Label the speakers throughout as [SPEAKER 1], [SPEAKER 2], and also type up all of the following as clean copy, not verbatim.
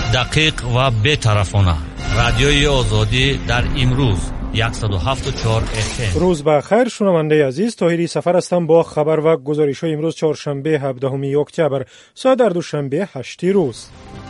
[SPEAKER 1] دقیق و بی‌طرفانه. رادیوی آزادی در امروز 107.4 FM.
[SPEAKER 2] روز بخیر شنونده عزیز، طاهری سفر هستم با خبر و گزارش‌های امروز چهارشنبه 17 اکتبر، ساعت در دوشنبه 8 روز.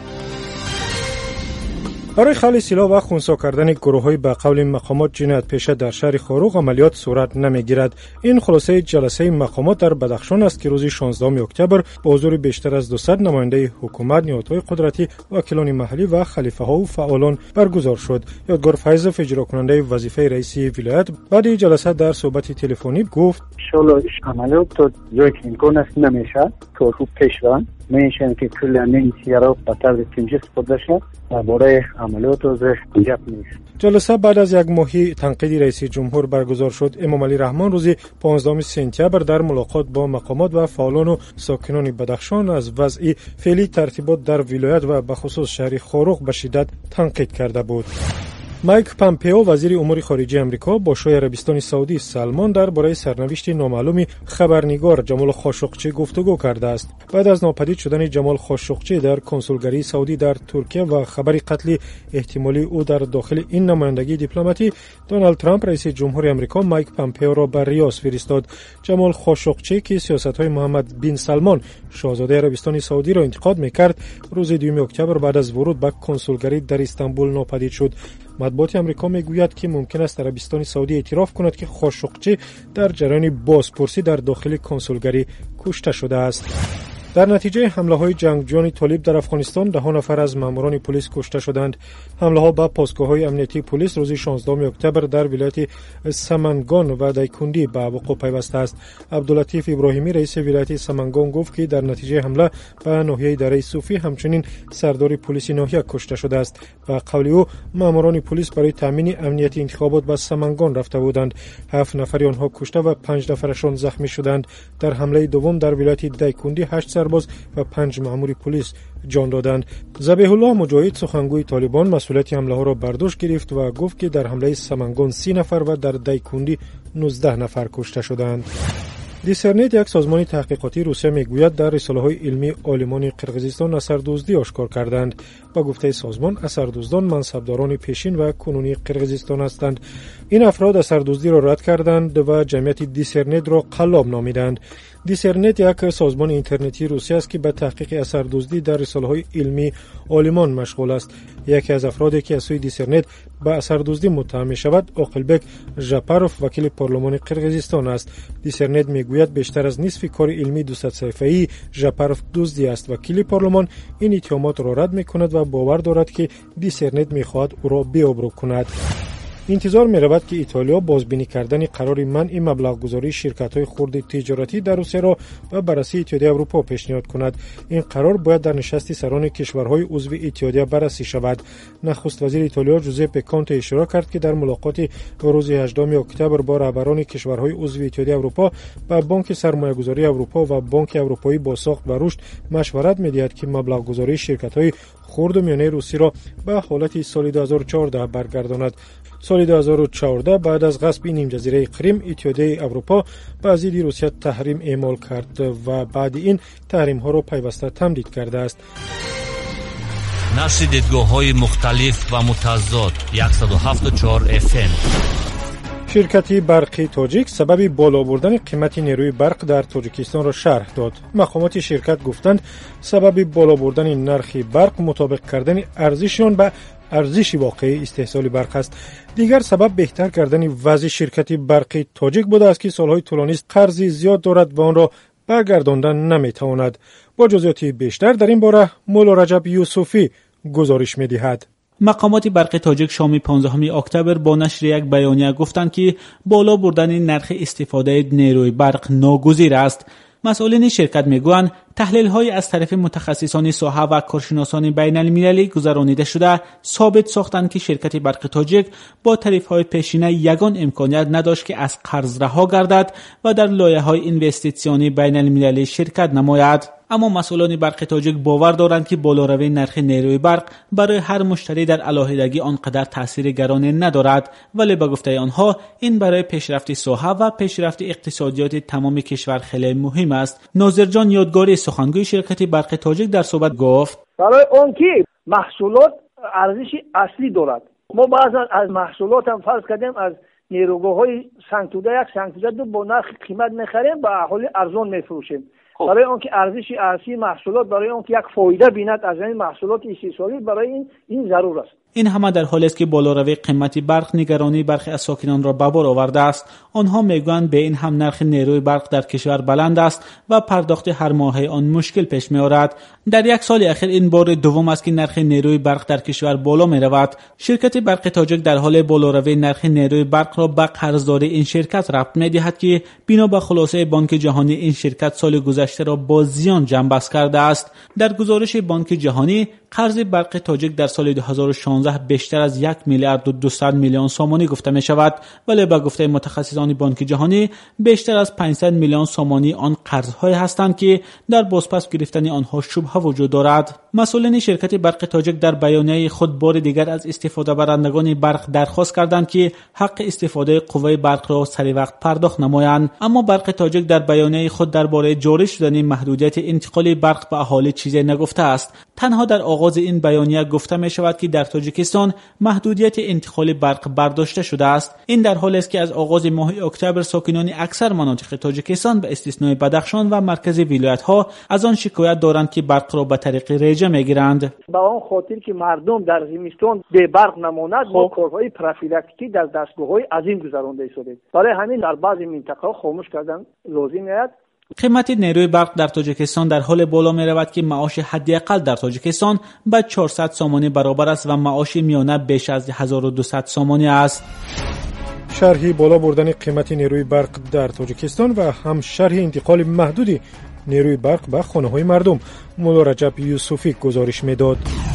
[SPEAKER 2] برای خلع سلاح و خنثی کردن گروه‌های به قول مقامات جنایت پیشه در شهر خاروق عملیات صورت نمی‌گیرد. این خلاصه جلسه مقامات در بدخشان است که روز 16 اکتبر با حضور بیشتر از 200 نماینده حکومت، نهادهای قدرتی، وکیلان محلی و خلیفه‌ها و فعالان برگزار شد. یادگار فیض، اجرا کننده وظیفه رئیس ولایت، بعد جلسه در صحبت تلفنی گفت:
[SPEAKER 3] شلو عملیات تو جایی که امکان است نمیشه تو خوب پیش برن میشن که کل این سیارا به طرز تنجیز استفاده شد درباره عملیات و گپ نیست.
[SPEAKER 2] جلسه بعد از یک ماهی تنقیدی رئیس جمهور برگزار شد. امام علی رحمان روز 15 سپتامبر در ملاقات با مقامات و فعالان و ساکنان بدخشان از وضع فعلی ترتیبات در ولایت و به خصوص شهر خاروق به شدت تنقید کرده بود. مایک پامپئو وزیر امور خارجه آمریکا با شاه عربستان سعودی سلمان درباره سرنوشت نامعلوم خبرنگار جمال خاشقچی گفتگو کرده است. بعد از ناپدید شدن جمال خاشقچی در کنسولگری سعودی در ترکیه و خبر قتل احتمالی او در داخل این نمایندگی دیپلماتی، دونالد ترامپ رئیس جمهور آمریکا مایک پامپئو را به ریاض فرستاد. جمال خاشقچی که سیاست‌های محمد بن سلمان شاهزاده عربستان سعودی را انتقاد می‌کرد، روز 2 اکتبر بعد از ورود به کنسولگری در استانبول ناپدید شد. مطبوعات آمریکا میگوید که ممکن است عربستان سعودی اعتراف کند که خاشقچی در جریان بازپرسی در داخل کنسولگری کشته شده است. در نتیجه حمله‌های جنگجویان طالب در افغانستان 10 نفر از ماموران پلیس کشته شدند. حمله‌ها به پاسگاه‌های امنیتی پلیس روز 16 اکتبر در ولایت سمنگان و دایکندی به وقوع پیوسته است. عبداللطیف ابراهیمی رئیس ولایت سمنگان گفت که در نتیجه حمله به ناحیه دره صوفی همچنین سردار پلیس ناحیه کشته شده است. به قول او ماموران پلیس برای تامین امنیت انتخابات به سمنگان رفته بودند. 7 نفر آنها کشته و 5 نفرشان زخمی شدند. در حمله دوم در ولایت دایکندی 8 سرباز و 5 مأمور پلیس جان دادند. ذبیح الله مجاهد سخنگوی طالبان مسئولیت حمله ها را بر دوش گرفت و گفت که در حمله سمنگان 30 نفر و در دایکندی 19 نفر کشته شدند. دیسرنت، یک سازمان تحقیقاتی روسیه، میگوید در رساله‌های علمی عالمان قرقیزستان اثردوزی آشکار کردند. با گفته سازمان، اثردوزان منصبداران پیشین و کنونی قرقیزستان هستند. این افراد اثردوزی را رد کردند و جمعیت دیسرنت را قلاب نامیدند. دیسرنت یک سازمان اینترنتی روسی است که به تحقیق اثردوزی در رساله‌های علمی عالمان مشغول است. یکی از افرادی که از سوی دیسرنت به اثردوزی متهم می‌شود، اوقلبک ژاپاروف، وکیل پارلمان قرقیزستان است. دیسرنت میگوید بیشتر از نصف کار علمی 200 صفحه‌ای ژاپاروف دزدی است. وکیل پارلمان این اتهامات را رد می‌کند و باور دارد که دیسرنت می‌خواهد او را بی‌آبرو کند. انتظار می‌رود که ایتالیا بازبینی کردن قرار منع مبلغ‌گذاری شرکت‌های خرد تجارتی در روسیه را به بررسی اتحادیه اروپا پیشنهاد کند. این قرار باید در نشست سران کشورهای عضو اتحادیه بررسی شود. نخست وزیر ایتالیا جوزپه کانته اشاره کرد که در ملاقات روز 18 اکتبر با رهبران کشورهای عضو اتحادیه اروپا به بانک سرمایه‌گذاری اروپا و بانک اروپایی با ساخت و رشد مشورت می‌دهد که مبلغ‌گذاری شرکت‌های خرد و میانه روسی را به حالت سال 2014 برگرداند. سال 2014 بعد از غصب نیم جزیره کریم، اتحادیه اروپا به ضد روسیه تحریم اعمال کرد و بعد این تحریم ها را پیوسته تمدید کرده است.
[SPEAKER 1] نشر دیدگاه‌های مختلف و متضاد 107.4 FM.
[SPEAKER 2] شرکت برق تاجیک سبب بالا بردن قیمت نیروی برق در تاجیکستان را شرح داد. مقامات شرکت گفتند سبب بالا بردن نرخ برق مطابق کردن ارزش آن به ارزش واقعی استحصال برق است. دیگر سبب بهتر کردن وضع شرکت برق تاجیک بوده است که سالهای طولانی است قرض زیاد دارد و آن را برگرداندن نمیتواند. با جزئیات بیشتر در این باره مولا رجب یوسفی گزارش می‌دهد.
[SPEAKER 4] مقامات برق تاجیک شام 15 اکتبر با نشر یک بیانیه گفتند که بالا بردن نرخ استفاده نیروی برق ناگزیر است. مسئولین شرکت میگویند تحلیل‌های از طرف متخصصان ساحه و کارشناسان بین‌المللی گذرانیده شده ثابت ساختند که شرکت برق تاجیک با تعرفه‌های پیشینه یگان امکانیت نداشت که از قرض رها گردد و در لایحه‌های اینوستیسیونی بین‌المللی شرکت نماید. اما مسئولان برق تاجیک باور دارند که بالاروی نرخ نیروی برق برای هر مشتری در علاهدگی آنقدر تاثیر گرانه ندارد، ولی به گفته آنها این برای پیشرفت ساحه و پیشرفت اقتصادیات تمام کشور خیلی مهم است. ناظر جان یادگاری سخنگوی شرکت برق تاجیک در صحبت گفت:
[SPEAKER 5] برای اون که محصولات ارزش اصلی دارد. ما بعضا از محصولات هم فرض کردیم از نیروگاه‌های سنگ‌توده یک سنگ‌توده دو با نرخ قیمت می‌خریم با اهالی ارزان می‌فروشیم. برای اون که ارزش اصلی محصولات، برای اون که یک فایده بیند از این محصولات استثماری، برای این ضرور است.
[SPEAKER 4] این همه در حالی است که بالاروی قیمت برق نگرانی برخی از ساکنان را به بار آورده است. آنها میگویند به این هم نرخ نیروی برق در کشور بلند است و پرداخت هر ماهه آن مشکل پیش می آورد. در یک سال اخیر این بار دوم است که نرخ نیروی برق در کشور بالا می رود. شرکت برق تاجیک در حال بالاروی نرخ نیروی برق را به قرضداری این شرکت ربط می دهد که بنا به خلاصه بانک جهانی این شرکت سال گذشته را با زیان جنببست کرده است. در گزارش بانک جهانی قرض برق تاجیک در سال 2016 بیشتر از 1 میلیارد و 200 میلیون سومانی گفته می شود، ولی به گفته متخصصان بانک جهانی بیشتر از 500 میلیون سومانی آن قرض‌های هستند که در بازپس گرفتن آنها شبهه وجود دارد. مسئولین شرکت برق تاجیک در بیانیه خود بار دیگر از استفاده برندگان برق درخواست کردند که حق استفاده قوه برق را سری وقت پرداخت نمایند، اما برق تاجیک در بیانیه خود درباره جاری شدن محدودیت انتقال برق به اهالی چیزی نگفته است. تنها در آغاز این بیانیه گفته می شود که در تاجیکستان محدودیت انتقال برق برداشته شده است. این در حالی است که از آغاز ماه اکتبر ساکنان اکثر مناطق تاجیکستان به استثنای بدخشان و مرکز ولایت ها از آن شکایت دارند که برق را به طریق ریجه میگیرند.
[SPEAKER 5] با اون خاطر که مردم در زمستان به برق نماند با کارهای پروفیلاکتیکی در دستگاه‌های عظیم گذرانده شده. برای همین در بعضی مناطق خاموش کردن لازم است.
[SPEAKER 4] قیمت نیروی برق در تاجیکستان در حال بالا می رود که معاش حداقل در تاجیکستان به 400 سومانی برابر است و معاش میانه بیش از 1200 سومانی است.
[SPEAKER 2] شرح بالا بردن قیمت نیروی برق در تاجیکستان و هم شرح انتقال محدود نیروی برق به خانه‌های مردم. مولا رجب یوسفی گزارش می‌داد.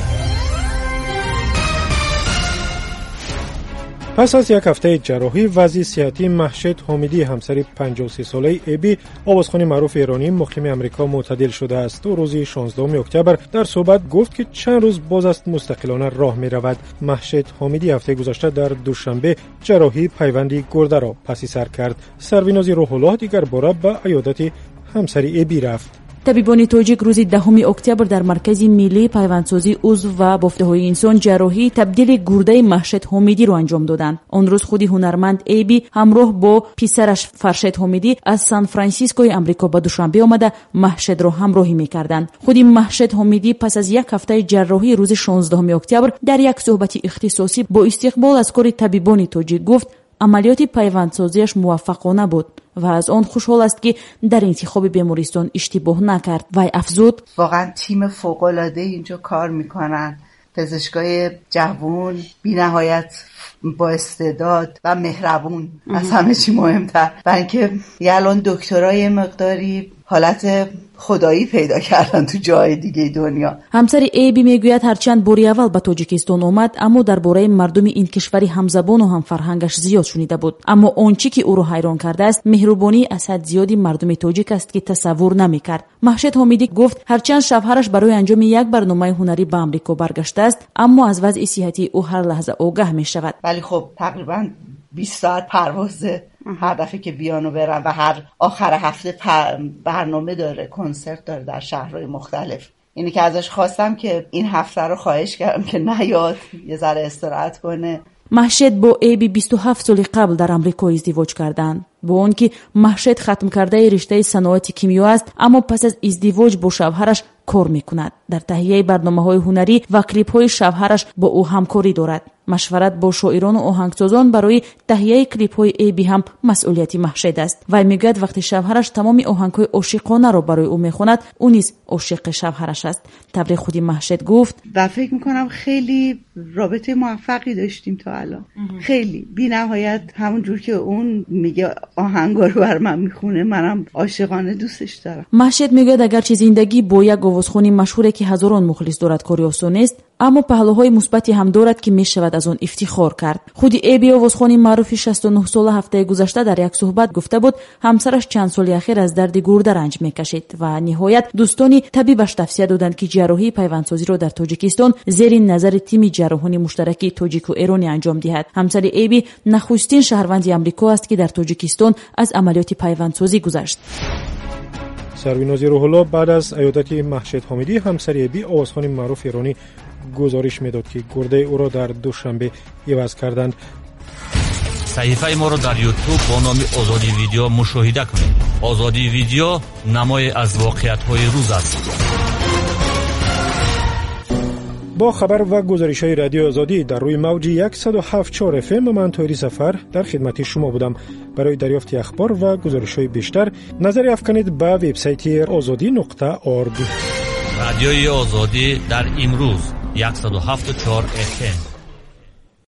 [SPEAKER 2] پس از یک هفته جراحی، وضع صحتی مهشید حامدی همسر 53 ساله ایبی آوازخوان معروف ایرانی مقیم امریکا معتدل شده است. و روز 16 اکتبر در صحبت گفت که چند روز باز است مستقلانه راه می رود. مهشید حامدی هفته گذشته در دوشنبه جراحی پیوندی گرده را پس سر کرد. سرویناز روح الله دیگر باره به عیادت همسر ایبی رفت.
[SPEAKER 6] طبیبان تاجیک روز 10 اکتبر در مرکز ملی پیوندسازی عضو و بافته‌های انسان جراحی تبدیل گرده مهشید حامدی را انجام دادند. آن روز خودی هنرمند ایبی همراه با پسرش فرشید حامدی از سان فرانسیسکوی امریکا به دوشنبه آمده مهشید را همراهی می‌کردند. خودی مهشید حامدی پس از یک هفته جراحی روز 16 اکتبر در یک صحبت اختصاصی با استقبال از کار طبیبان تاجیک گفت عملیات پیوندسازیش موفقانه بود و از آن خوشحال است که در انتخاب بیمارستان اشتباه نکرد. وی افزود
[SPEAKER 7] واقعا تیم فوق‌العاده اینجا کار میکنن، پزشکای جوان بی نهایت با استعداد و مهربون از همه چی مهمتر، برای اینکه الان دکترای مقداری حالت خدایی پیدا کردن تو جای دیگه دنیا.
[SPEAKER 6] همسر ایبی میگوید هرچند باری اول به تاجیکستان آمد اما درباره مردم این کشوری همزبان و هم فرهنگش زیاد شنیده بود، اما آنچه که او را حیران کرده است مهربانی از حد زیادی مردم تاجیک است که تصور نمیکرد. مهشید حامدی گفت هرچند شوهرش برای انجام یک برنامه هنری به آمریکا برگشته است اما از وضع صحتی او هر لحظه آگاه می شود.
[SPEAKER 7] ولی خب تقریبا 20 ساعت پروازه هر دفعه که بیان و برن و هر آخر هفته برنامه داره، کنسرت داره در شهرهای مختلف. اینی که ازش خواستم که این هفته رو خواهش کردم که نیاد یه ذره استراحت کنه.
[SPEAKER 6] مهشید با ایبی 27 سال قبل در امریکا ازدواج کردند. با اون که مهشید ختم کرده رشته صنایع کیمیا است اما پس از ازدواج با شوهرش کار میکند. در تهیه برنامه‌های هنری و کلیپ‌های شوهرش با او همکاری دارد. مشورت با شاعران و آهنگسازان برای تهیه کلیپ‌های ایبی هم مسئولیت مهشید است. وی میگوید وقتی شوهرش تمام آهنگ‌های عاشقانه را برای او میخواند او نیز عاشق شوهرش است. تبر خودی مهشید گفت
[SPEAKER 7] و فکر میکنم خیلی رابطه موفقی داشتیم تا الان. خیلی بی‌نهایت همونجور که اون میگه آهنگا رو بر من میخونه منم عاشقانه دوستش دارم.
[SPEAKER 6] مهشید میگوید اگرچه زندگی با یک آوازخوانی مشهوره که هزاران مخلص دارد کاری آسان است اما پهلوهای مثبتی هم دارد که میشود از آن افتخار کرد. خود ایبی آوازخوان معروف 69 ساله هفته گذشته در یک صحبت گفته بود همسرش چند سال اخیر از درد گرده رنج میکشید و نهایت دوستانی طبیبش توصیه دادند که جراحی پیوندسازی را در تاجیکستان زیر نظر تیم جراحان مشترک تاجیک و ایرانی انجام دهد. همسر ایبی نخستین شهروند آمریکا است که در تاجیکستان از عملیات پیوندسازی گذشت.
[SPEAKER 2] سرویناز روح الله بعد از عیادت محشد حامدی همسر ابی آوازخوان معروف ایرانی گزارش میداد که گرده او را در دوشنبه عوض کردند.
[SPEAKER 1] صحیفه ما را در یوتیوب با نام آزادی ویدیو مشاهده کنید. آزادی ویدیو نمای از واقعیت‌های روز است.
[SPEAKER 2] با خبر و گزارش‌های رادیو آزادی در روی موج 107.4 FM من طاهری سفر در خدمت شما بودم. برای دریافت اخبار و گزارش‌های بیشتر نظر افکنید به وبسایت azadi.org.
[SPEAKER 1] رادیوی آزادی در امروز 107.4 FM.